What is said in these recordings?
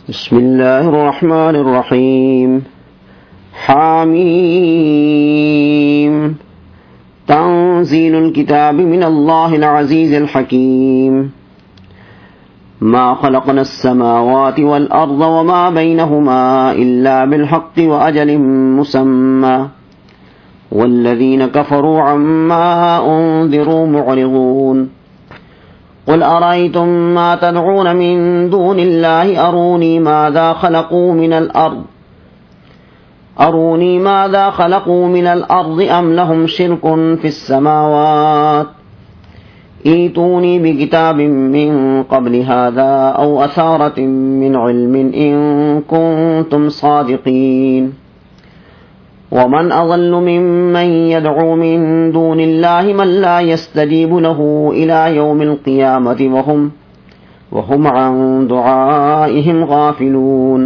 बिस्मिल्लाहिर्रहमानिर्रहीम। हामीम तंज़ीलुल किताबि मिनल्लाहिल अज़ीज़िल हकीम। मा खलक़नस समावाति वल अर्ज़ वमा बैनहुमा इल्ला बिल हक़्क़ि व अजलिम मुसम्मा वल्लज़ीन कफ़रू अम्मा उन्ज़िरू मुअरिज़ून। क़ुल अरअय्तुम मा तदऊन मिन दूनिल्लाहि अरूनी माज़ा ख़लक़ू मिनल अर्ज़ अम लहुम शिरकुन फ़िस्समावात ईतूनी बिकिताबिम मिन क़ब्लि हाज़ा औ असारतिम मिन इल्मिन इन कुन्तुम सादिक़ीन। वमन अज़ल्लु मिम्मन यदअू मिन दूनिल्लाहि मन ला यस्तजीबु लहू इला यौमिल क़ियामति वहुम अन दुआइहिम गाफ़िलून।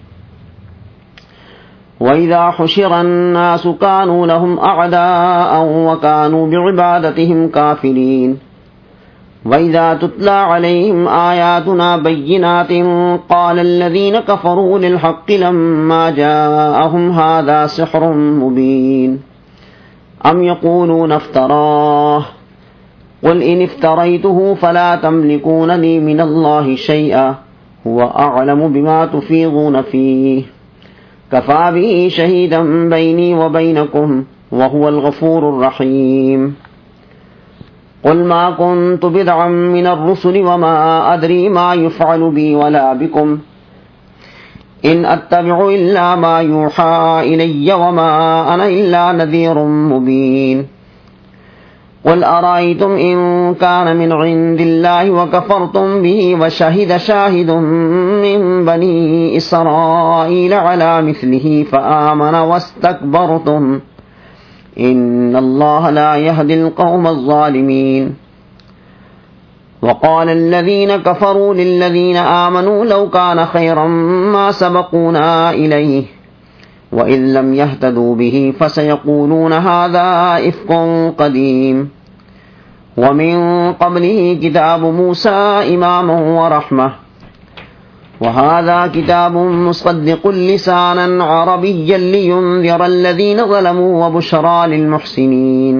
वइज़ा हुशिरन नासु कानू लहुम अअदाअन व कानू बिइबादतिहिम काफ़िरीन। वइज़ा तुतला अलैहिम आयातुना बय्यिनातिन क़ालल्लज़ीन कफ़रू लिलहक़्क़ि लम्मा जाअहुम हाज़ा सिह्रुम मुबीन। अम यक़ूलून इफ्तराह क़ुल इन इफ्तरैतुहु फला तमलिकून ली मिनल्लाहि शैअन हुवा अअलमु बिमा तुफ़ीज़ून फ़ीहि कफ़ा बिही शहीदन बैनी व बैनकुम व हुवल गफ़ूरुर रहीम। क़ुल मा कुन्तु बिदअम मिनर रुसुलि वमा अदरी मा युफ़अलु बी वला बिकुम इन अत्तबिउ इल्ला मा यूहा इलय्य वमा अना इल्ला नज़ीरुम मुबीन। क़ुल अरअय्तुम इन कान मिन इंदिल्लाहि व कफ़रतुम बिही व शहिद शाहिदुम मिन बनी इसराईल अला मिस्लिहि फ़आमन वस्तकबरतुम इन्नल्लाह ला यहदिल क़ौमज़ ज़ालिमीन। वक़ाल अल्लज़ीन कफ़रू लिल्लज़ीन आमनू लौ कान खैरन मा सबक़ूना इलैहि व इज़ लम यहतदू बिही फसयक़ूलून हाज़ा इफ़्कुन क़दीम व मिन क़ब्लिही किताबु मूसा इमामन व रहमह व हाज़ा किताबुन मुसद्दिक़ुन लिसानन अरबिय्यन लियुनज़िरल्लज़ीन ज़लमू व बुशरा लिलमुहसिनीन।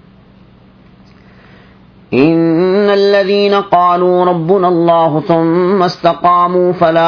इन्नल्लज़ीन क़ालू रब्बुनल्लाहु थुम्मा इस्तक़ामू फला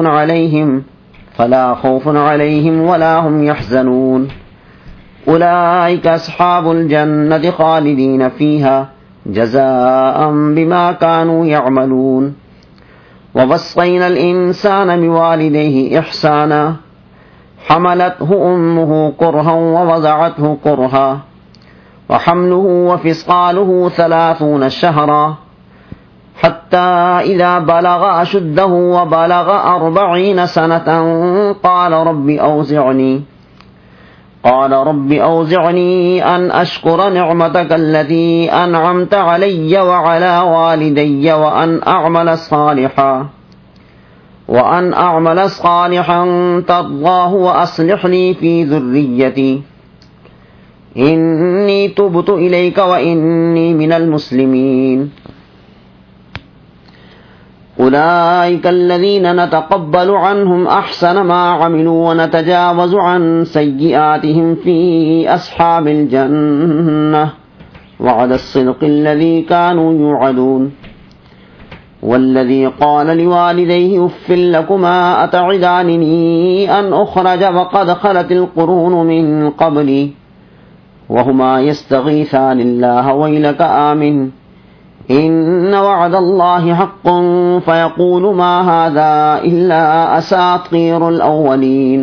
खौफ़ुन अलैहिम वला हुम यहज़नून। उलाइका अस्हाबुल जन्नति ख़ालिदीन फ़ीहा जज़ाअन बिमा कानू यअमलून। ववस्सैनल इंसान बिवालिदैहि इहसाना हमलतहु उम्मुहु कुरहन व वज़अतहु कुरहा व हम्लुहु व फ़िसालुहु 30 शहरा हत्ता इज़ा बलग अशुद्धहु व बलग 40 सनतन क़ाल रब्बि औज़िअनी अन अश्कुर निअमतक अल्लती अनअमत अलय्य व अला वालिदय्य व अन अअमल सालिहन तर्ज़ाहु व अस्लिह ली फ़ी ज़ुर्रिय्यती इन्नी तुब्तु इलैका व इन्नी मिनल मुस्लिमीन। उलाइका अल्लज़ीना नतक़ब्बलु अन्हुम अहसन मा अमिलू व नतजावज़ु अन सय्यिआतिहिम फ़ी अस्हाबिल जन्नह वअदस-सिद्क़िल्लज़ी कानू युअदून। वल्लज़ी क़ाल लिवालिदैहि उफ़्फ़िल लकुमा अत'iदानिनी अन उख़रज वक़द ख़लतिल क़ुरूनु मिन क़ब्ली वहुमा यस्तग़ीसानिल्लाह वैलक आमिन इन्न वअदल्लाहि हक़्क़ुन फ़यक़ूलु मा हाज़ा इल्ला असातीरुल अव्वलीन।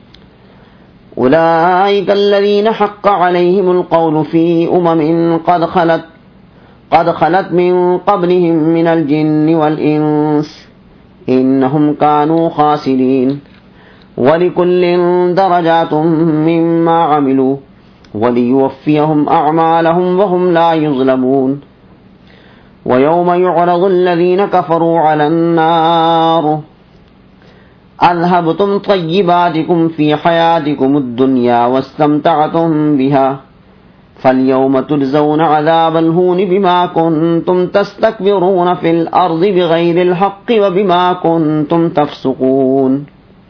उलाइका अल्लज़ीना हक़्क़ अलैहिमुल क़ौलु फ़ी उममिन क़द ख़लत मिन क़ब्लिहिम मिनल जिन्नि वल इंस इन्नहुम कानू ख़ासिरीन। वलिकुल्लिन दरजातुम मिम्मा अमिलू वलियुवफ़्फ़ियहुम अअमालहुम वहुम ला युज़लमून। वयौम युअरज़ुल्लज़ीन कफ़रू अलन्नार अज़हबतुम तय्यिबातिकुम फ़ी हयातिकुमुद्दुन्या वस्तमतअतुम बिहा فَالْيَوْمَ تُجْزَوْنَ عَذَابَ الْهُونِ بِمَا كُنْتُمْ تَسْتَكْبِرُونَ فِي الْأَرْضِ بِغَيْرِ الْحَقِّ وَبِمَا كُنْتُمْ تَفْسُقُونَ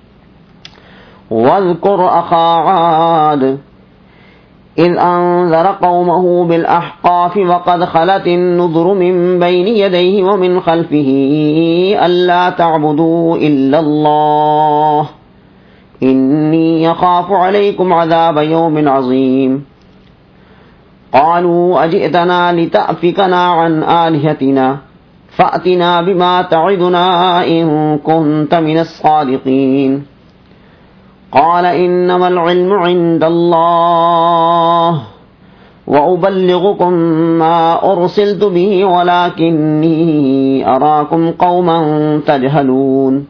وَاذْكُرْ أَخَا عَادٍ إِذْ أَنذَرَ قَوْمَهُ بِالْأَحْقَافِ وَقَدْ خَلَتِ النُّذُرُ مِنْ بَيْنِ يَدَيْهِ وَمِنْ خَلْفِهِ أَلَّا تَعْبُدُوا إِلَّا اللَّهَ إِنِّي يَخَافُ عَلَيْكُمْ عَذَابَ يَوْمٍ عَظِيمٍ قالوا أجئتنا لتأفكنا عن آلهتنا فأتنا بما تعدنا إن كنت من الصادقين قال إنما العلم عند الله وأبلغكم ما أرسلت به ولكني أراكم قوما تجهلون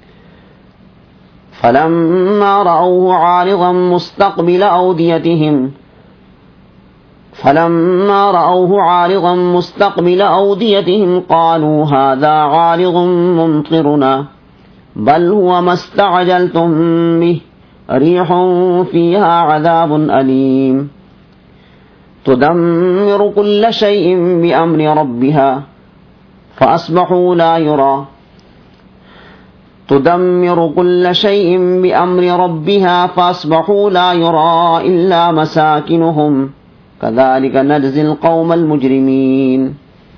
فلما رأوه عارضا مستقبل أوديتهم قالوا هذا عارض ممطرنا بل هو ما استعجلتم به ريح فيها عذاب أليم تدمر كل شيء بأمر ربها فأصبحوا لا يرى إلا مساكنهم كذلك نجزي القوم المجرمين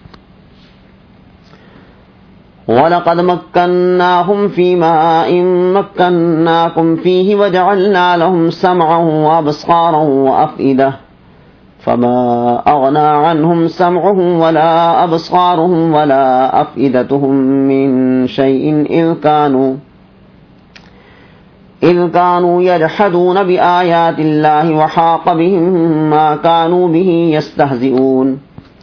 ولقد مكناهم في ماء مكناكم فيه وجعلنا لهم سمعا وأبصارا وأفئدة فما أغنى عنهم سمعهم ولا أبصارهم ولا أفئدتهم من شيء إذ كانوا يجحدون بآيات الله وحاق بهم ما كانوا به يستهزئون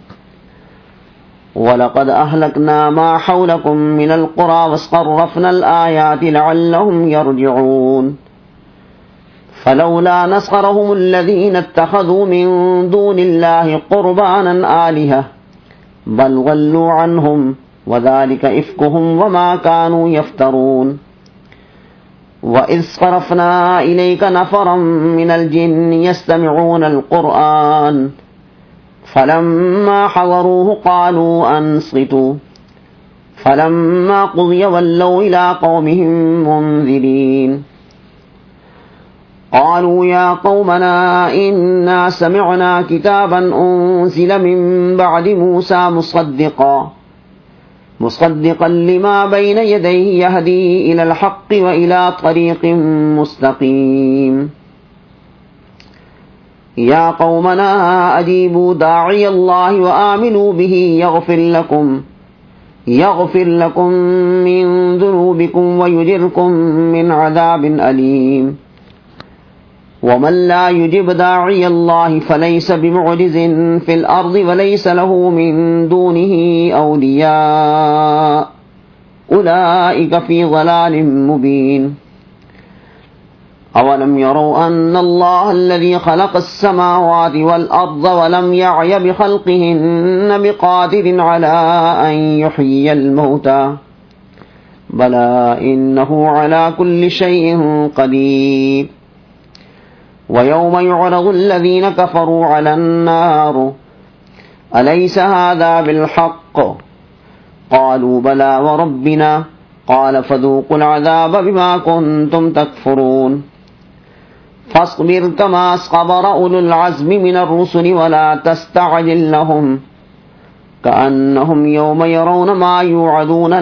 ولقد أهلكنا ما حولكم من القرى وصرفنا الآيات لعلهم يرجعون فلولا نصرهم الذين اتخذوا من دون الله قربانا آلهة بل ضلوا عنهم وذلك إفكهم وما كانوا يفترون وإذ صرفنا إليك نفرا من الجن يستمعون القرآن فلما حضروه قالوا أنصتوا فلما قضي ولوا إلى قومهم منذرين قالوا يا قومنا إنا سمعنا كتابا أنزل من بعد موسى مصدقا لما بين يديه يهدي إلى الحق وإلى طريق مستقيم يا قومنا أجيبوا داعي الله وآمنوا به يغفر لكم من ذنوبكم ويجركم من عذاب أليم ومن لا يجب داعي الله فليس بمعجز في الأرض وليس له من دونه أولياء أولئك في ضلال مبين أولم يروا أن الله الذي خلق السماوات والأرض ولم يعي بخلقهن بقادر على أن يحيي الموتى بلى إنه على كل شيء قدير ويوم يعرض الذين كفروا على النار أليس هذا بالحق قالوا بلى وربنا قال فذوقوا العذاب بما كنتم تكفرون فاصبر كما صبر أولو العزم من الرسل ولا تستعجل لهم كأنهم يوم يرون ما يوعدون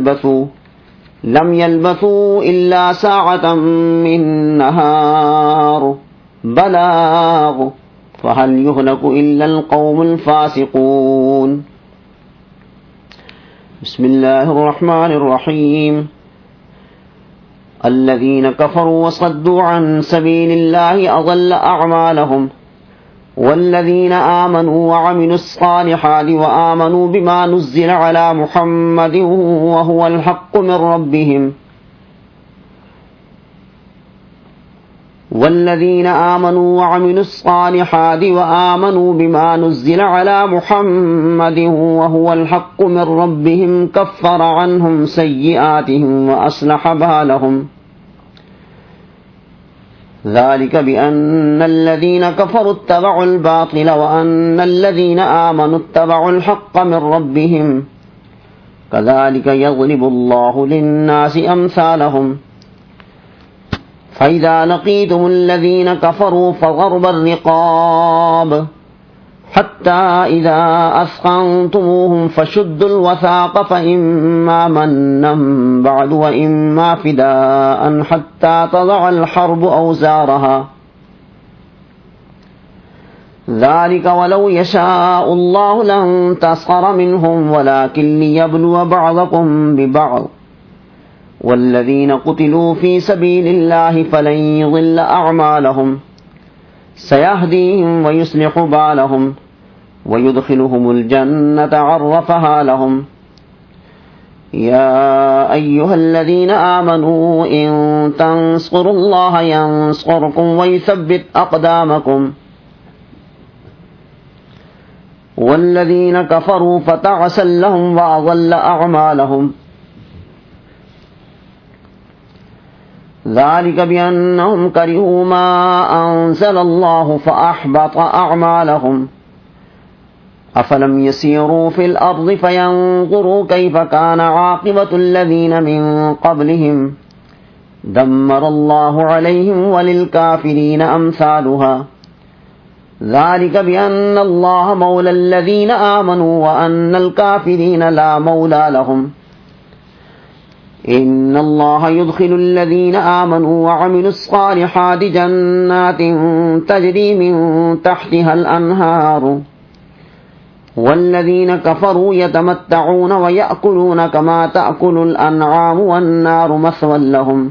لم يلبثوا إلا ساعة من نهار بلاغ فهل يهلك إلا القوم الفاسقون بسم الله الرحمن الرحيم الذين كفروا وصدوا عن سبيل الله أضل أعمالهم والذين آمنوا وعملوا الصالحات وآمنوا بما نزل على محمد وهو الحق من ربهم والذين آمنوا وعملوا الصالحات وآمنوا بما نزل على محمد وهو الحق من ربهم كفر عنهم سيئاتهم وأصلح بالهم ذلك بأن الذين كفروا اتبعوا الباطل وأن الذين آمنوا اتبعوا الحق من ربهم كذلك يضرب الله للناس أمثالهم فإذا لقيتم الذين كفروا فضرب الرقاب حتى إذا أثخنتموهم فشدوا الوثاق فإما منا بعد وإما فداء حتى تضع الحرب أوزارها ذلك ولو يشاء الله لانتصر منهم ولكن ليبلو بعضكم ببعض والذين قتلوا في سبيل الله فلن يضل أعمالهم سيهديهم ويصلح بالهم ويدخلهم الجنة عرفها لهم يا أيها الذين آمنوا إن تنصروا الله ينصركم ويثبت أقدامكم والذين كفروا فتعسا لهم وأضل أعمالهم ذلك بأنهم كرهوا ما أنزل الله فأحبط أعمالهم أفلم يسيروا في الأرض فينظروا كيف كان عاقبة الذين من قبلهم دمر الله عليهم وللكافرين أمثالها ذلك بأن الله مولى الذين آمنوا وأن الكافرين لا مولى لهم إن الله يدخل الذين آمنوا وعملوا الصالحات جنات تجري من تحتها الأنهار والذين كفروا يتمتعون ويأكلون كما تأكل الأنعام والنار مثوى لهم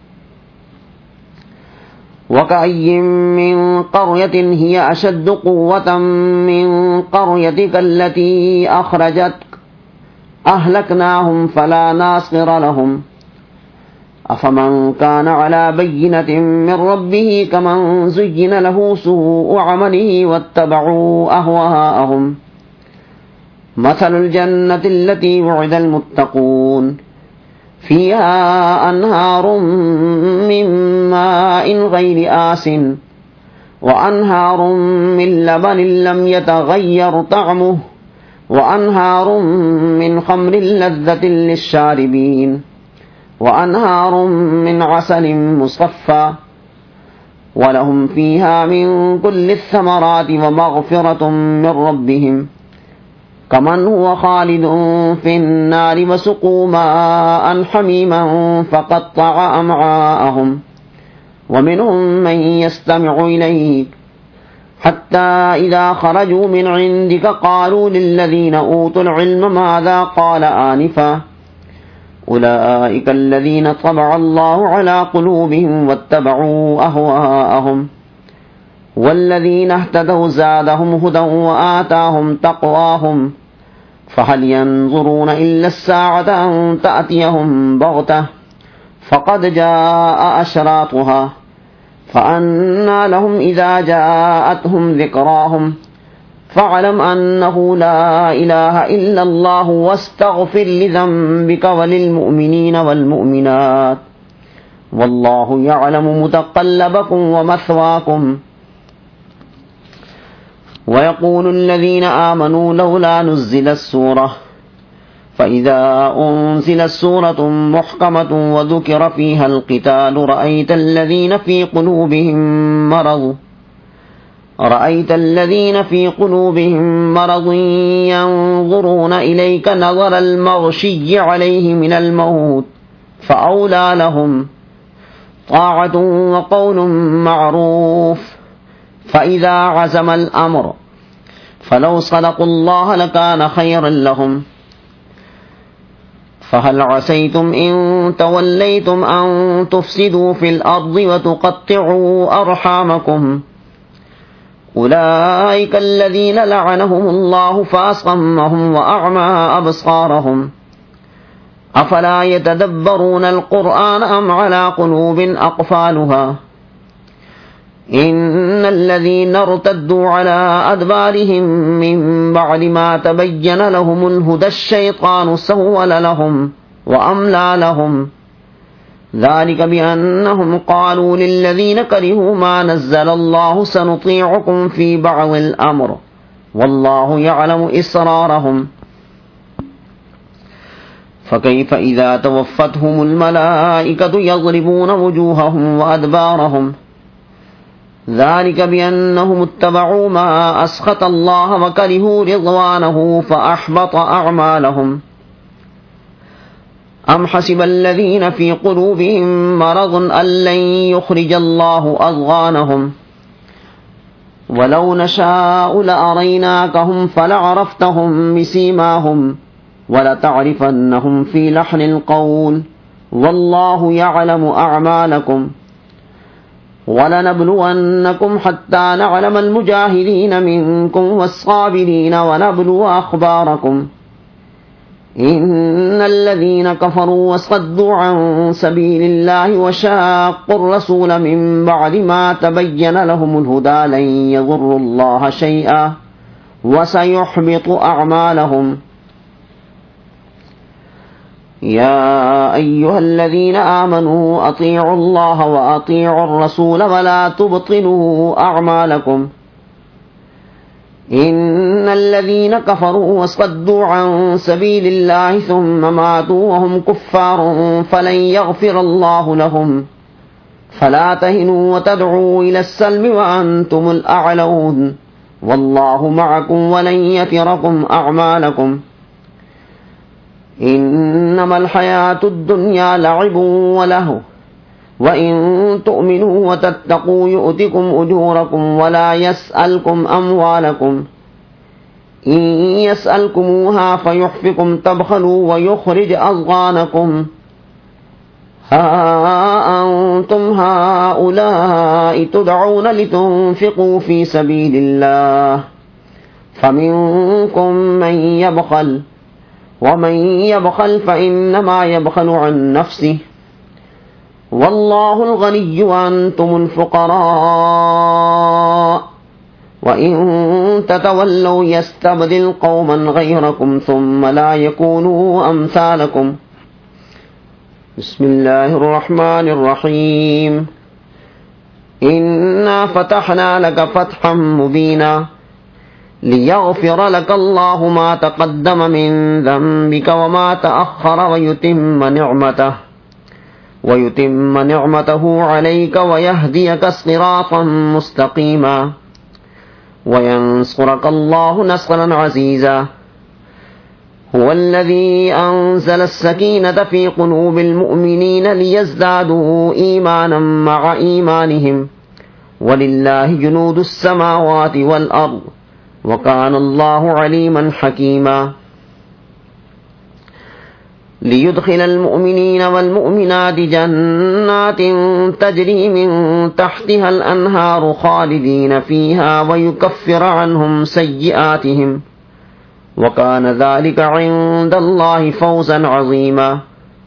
وكأي من قرية هي أشد قوة من قريتك التي أخرجتك أهلكناهم فلا ناصر لهم أفمن كان على بينة من ربه كمن زين له سوء عمله واتبعوا أهواءهم مثل الجنة التي وعد المتقون فيها أنهار من ماء غير آس وأنهار من لبن لم يتغير طعمه وأنهار من خمر لذة للشاربين وأنهار من عسل مصفى ولهم فيها من كل الثمرات ومغفرة من ربهم كمن هو خالد في النار وسقوا ماء حميما فقطع أمعاءهم ومنهم من يستمع إليك حتى إذا خرجوا من عندك قالوا للذين أوتوا العلم ماذا قال آنفا أولئك الذين طبع الله على قلوبهم واتبعوا أهواءهم والذين اهتدوا زادهم هدى وآتاهم تقواهم فهل ينظرون إلا الساعة أن تأتيهم بغتة فقد جاء أشراطها فأنى لهم إذا جاءتهم ذكراهم فاعلم أنه لا إله إلا الله واستغفر لذنبك وللمؤمنين والمؤمنات والله يعلم متقلبكم ومثواكم ويقول الذين آمنوا لولا نزلت سورة فإذا أنزلت سورة محكمة وذكر فيها القتال رأيت الذين في قلوبهم مرض ينظرون إليك نظر المغشي عليه من الموت فأولى لهم طاعة وقول معروف فإذا عزم الأمر فلو صدقوا الله لكان خيرا لهم فهل عسيتم إن توليتم أن تفسدوا في الأرض وتقطعوا أرحامكم أولئك الذين لعنهم الله فأصمهم وأعمى أبصارهم أفلا يتدبرون القرآن أم على قلوب أقفالها إن الذين ارتدوا على أدبارهم من بعد ما تبين لهم الهدى الشيطان سول لهم وأملى لهم ذلك بأنهم قالوا للذين كرهوا ما نزل الله سنطيعكم في بعض الأمر والله يعلم إسرارهم فكيف إذا توفتهم الملائكة يضربون وجوههم وأدبارهم ذلك بأنهم اتبعوا ما أسخط الله وكرهوا رضوانه فأحبط أعمالهم أم حسب الذين في قلوبهم مرض أن لن يخرج الله أضغانهم ولو نشاء لأريناكهم فلعرفتهم بسيماهم ولتعرفنهم في لحن القول والله يعلم أعمالكم ولنبلونكم حتى نعلم المجاهدين منكم والصابرين ونبلو أخباركم إن الذين كفروا وصدوا عن سبيل الله وشاقوا الرسول من بعد ما تبين لهم الهدى لن يضروا الله شيئا وسيحبط أعمالهم يا أيها الذين آمنوا أطيعوا الله وأطيعوا الرسول ولا تبطلوا أعمالكم إن الذين كفروا وصدوا عن سبيل الله ثم ماتوا وهم كفار فلن يغفر الله لهم فلا تهنوا وتدعوا إلى السلم وأنتم الأعلون والله معكم ولن يتركم أعمالكم إنما الحياة الدنيا لعب ولهو وإن تؤمنوا وتتقوا يؤتكم أجوركم ولا يسألكم أموالكم إن يسألكموها فيحفكم تبخلوا ويخرج أضغانكم ها أنتم هؤلاء تدعون لتنفقوا في سبيل الله فمنكم من يبخل ومن يبخل فإنما يبخل عن نفسه والله الغني وأنتم الفقراء وإن تتولوا يستبدل قوما غيركم ثم لا يكونوا أمثالكم بسم الله الرحمن الرحيم إنا فتحنا لك فتحا مبينا ليغفر لك الله ما تقدم من ذنبك وما تأخر ويتم نعمته عليك ويهديك صراطا مستقيما وينصرك الله نصرا عزيزا هو الذي أنزل السكينة في قلوب المؤمنين ليزدادوا إيمانا مع إيمانهم ولله جنود السماوات والأرض وكان الله عليما حكيما ليدخل المؤمنين والمؤمنات جنات تجري من تحتها الأنهار خالدين فيها ويكفر عنهم سيئاتهم وكان ذلك عند الله فوزا عظيما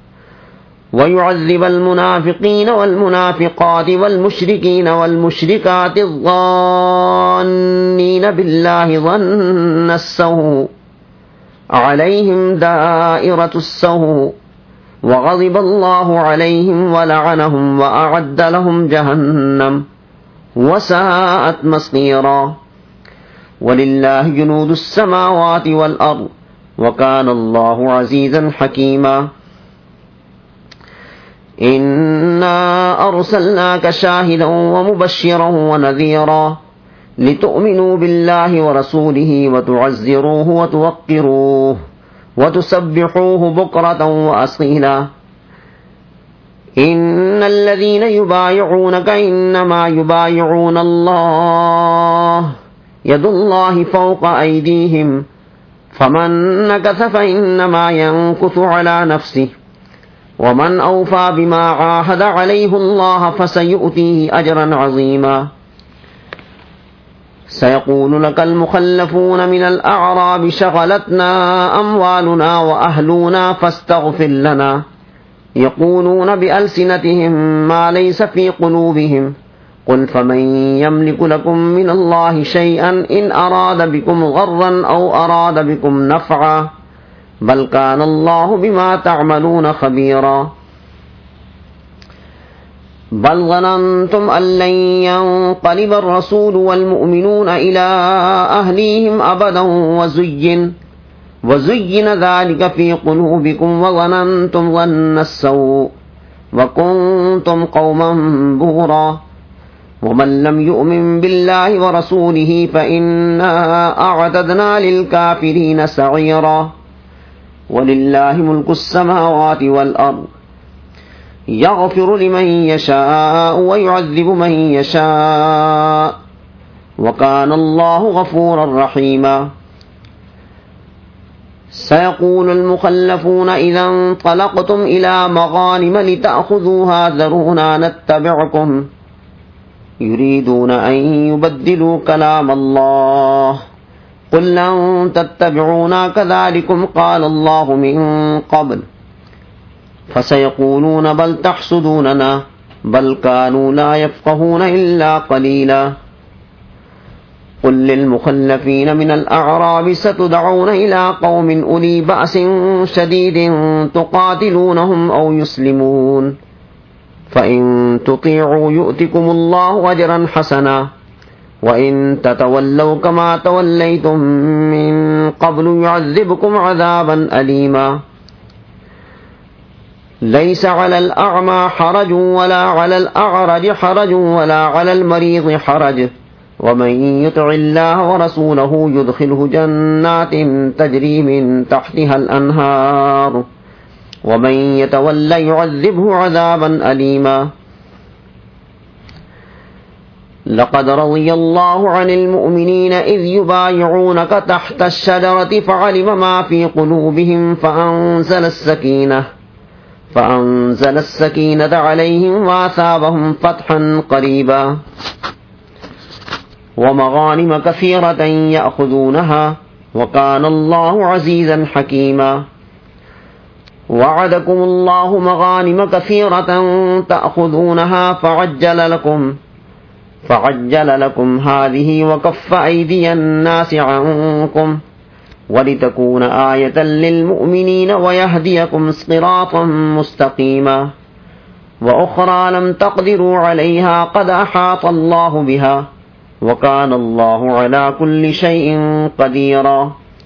ويعذب المنافقين والمنافقات والمشركين والمشركات الظانين بالله ظن السوء عليهم دائرة السوء وغضب الله عليهم ولعنهم وأعد لهم جهنم وساءت مصيرا ولله جنود السماوات والأرض وكان الله عزيزا حكيما إنا أرسلناك شاهدا ومبشرا ونذيرا لتؤمنوا بالله ورسوله وتعزروه وتوقروه وتسبحوه بكرة وأصيلا إن الذين يبايعونك إنما يبايعون الله يد الله فوق أيديهم فمن نكث فإنما ينكث على نفسه ومن أوفى بما عاهد عليه الله فسيؤتيه أجرا عظيما سيقول لك المخلفون من الأعراب شغلتنا أموالنا وأهلنا فاستغفر لنا يقولون بألسنتهم ما ليس في قلوبهم قل فمن يملك لكم من الله شيئا إن أراد بكم غرا أو أراد بكم نفعا بل كان الله بما تعملون خبيرا बल ज़नंतुम अल्लन यंक़लिबर रसूलु वल मुअमिनूना इला अहलीहिम अबदन वज़ुय्यिन ज़ालिका फ़ी क़ुलूबिकुम वज़नंतुम ज़न्नस्सऊ वकुन्तुम क़ौमन बुरा वमन लम युअमिन बिल्लाहि वरसूलिहि फ़इन्ना अअतदना लिलकाफ़िरीन सईरा वलिल्लाहि मुल्कुस समावाति वल अर्ज़ यग़फ़िरु लिमन यशाअ व युअज़्ज़िबु मन यशाअ व कान अल्लाहु गफ़ूरर रहीमा। सयक़ूलुल मुख़ल्लफ़ूना इज़ा इंतलक़्तुम इला मग़ानिम लितअख़ुज़ूहा ज़रूना नत्तबि'कुम युरीदूना अन युबद्दिलू कलामल्लाह क़ुल लन तत्तबि'ूना कज़ालिकुम क़ालल्लाहु मिन क़ब्ल फसयक़ूलूना बल तहसुदूनना बल कानू ला यफ़क़हूना इल्ला क़लीला। क़ुल लिलमुख़ल्लफ़ीना मिनल अअराबि सतुदअूना इला क़ौमिन उली बअसिन शदीदिन तुक़ातिलूनहुम औ युस्लिमून फ़इन तुतीअू यु'तिकुमुल्लाहु अजरन हसना व इन ततवल्लौ कमा तवल्लैतुम मिन क़ब्लु युअज़्ज़िबकुम अज़ाबन अलीमा। लैस अलल अअमा हरजुन वला अलल अअरज हरजुन वला अलल मरीज़ हरज वमन युतिइल्लाह व रसूलहु युदखिलहु जन्नातिन तजरी मिन तहतिहल अन्हार वमन यतवल्ला युअज़्ज़िबहु अज़ाबन अलीमा। लक़द रज़ियल्लाहु अनिल मुअमिनीना इज़ युबायिऊनक तहतश शजरति फ़अलिम मा फ़ी क़ुलूबिहिम फ़अंज़ल अस्सकीनत अलैहिम वअसाबहुम फ़तहन क़रीबा वमग़ानिम कसीरतन यअख़ुज़ूनहा वकान अल्लाहु अज़ीज़न हकीमा। वअदकुमुल्लाहु मग़ानिम कसीरतन तअख़ुज़ूनहा फ़अज्जल लकुम हाज़िही वकफ़्फ़ अयदियन नासि अन्कुम वलितकून आयतन लिलमुअमिनीन वयहदियकुम सिरातन मुस्तक़ीमा वउख़रा लम तक़दिरू अलैहा क़द अहात अल्लाहु बिहा वकान अल्लाहु अला कुल्लि शैइन क़दीरा।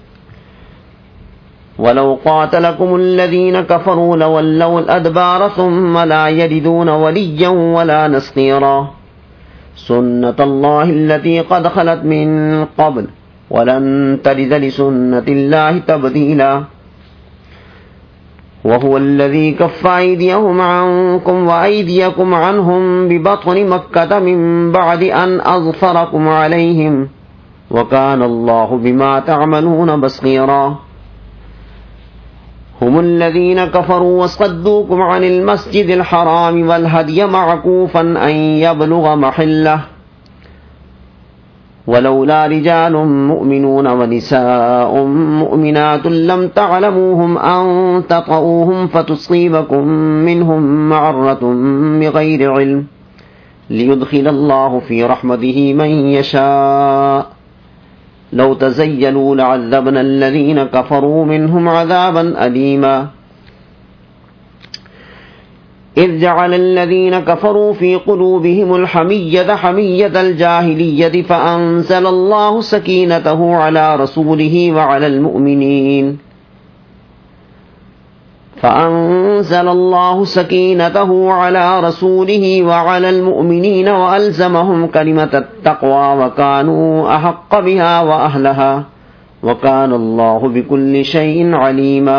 वलौ क़ातलकुमुल्लज़ीन कफ़रू लवल्लौल अदबार सुम्मा ला यजिदून वलिय्यन वला नसीरा सुन्नतल्लाहि अल्लती क़द ख़लत मिन क़ब्ल वलन तजिद लिसुन्नतिल्लाहि तब्दीला। वहुवल्लज़ी कफ़्फ़ अयदियहुम अन्कुम वअयदियकुम अन्हुम बिबत्नि मक्कत मिन बअदि अन अज़फ़रकुम अलैहिम वकान अल्लाहु बिमा तअमलून बसीरा। हुमुल्लज़ीन कफ़रू वसद्दूकुम अनिल मस्जिदिल हराम वल हदिय मअकूफ़न अन यबलुग़ महल्लह वलौला रिजालुम मुअमिनून वनिसाउम मुअमिनातुन लम तअलमूहुम अन ततऊहुम फतुसीबकुम मिनहुम मअर्रतुन बिग़ैरि इल्म लियुदखिलल्लाहु फ़ी रहमतिही मन यशा लौ तज़य्यलू लअज़्ज़बना अल्लज़ीन कफ़रू मिनहुम अज़ाबन अलीमा। इज़ जअल अल्लज़ीन कफ़रू फ़ी क़ुलूबिहिमुल हमिय्यत हमिय्यतल जाहिलिय्यति फ़अंज़लल्लाहु सकीनतहु अला रसूलिही व अलल मुअमिनीन वअल्ज़महुम कलिमतत तक़वा व कानू अहक़्क़ बिहा व अहलहा व कान अल्लाहु बिकुल्लि शैइन अलीमा।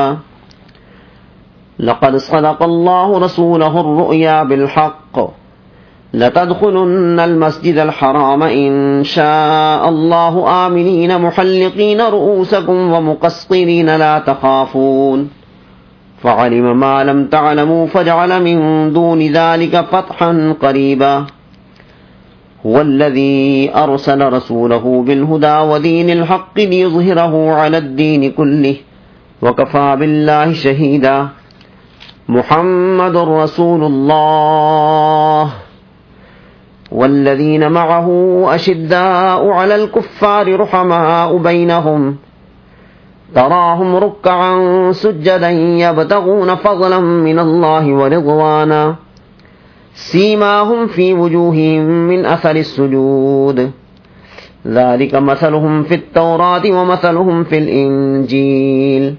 लक़द सदक़ल्लाहु रसूलहुर रुअया बिल हक़्क़ लतदख़ुलुन्नल मस्जिदल हराम इंशाअल्लाहु आमिनीन मुहल्लिक़ीन रुऊसकुम व मुक़स्सिरीन ला तख़ाफ़ून फ़अलिम मा लम तअलमू फ़जअल मिन दूनि ज़ालिक फ़तहन क़रीबा। हुवल्लज़ी अरसल रसूलहु बिलहुदा व दीनिल हक़्क़ि लियुज़हिरहु अलद्दीनि कुल्लिहि व कफ़ा बिल्लाहि शहीदा। मुहम्मदुर रसूलुल्लाह वल्लज़ीन मअहु अशिद्दाउ अलल कुफ़्फ़ारि रुहमाउ बैनहुम तराहुम रुक्कअन सुज्जदन यब्तगून फ़ज़लन मिनल्लाहि व रिज़वाना सीमाहुम फी वजूहिहिम मिन असरि सुजूद ज़ालिका मसलुहुम फित्तौराति व मसलुहुम फिल इंजील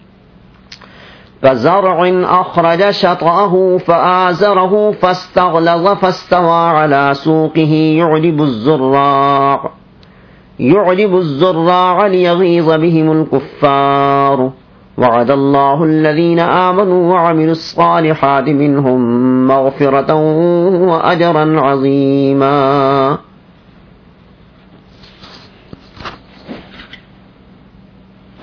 कज़रअन अख़रज शतअहु फ़आज़रहु फ़स्तग़लज़ फ़स्तवा अला सूक़िही युअजिबुज़्ज़ुर्राअ लियग़ीज़ बिहिमुल कुफ़्फ़ार वअदल्लाहु अल्लज़ीन आमनू वअमिलुस्सालिहाति मिनहुम मग़फ़िरतन व अजरन अज़ीमा।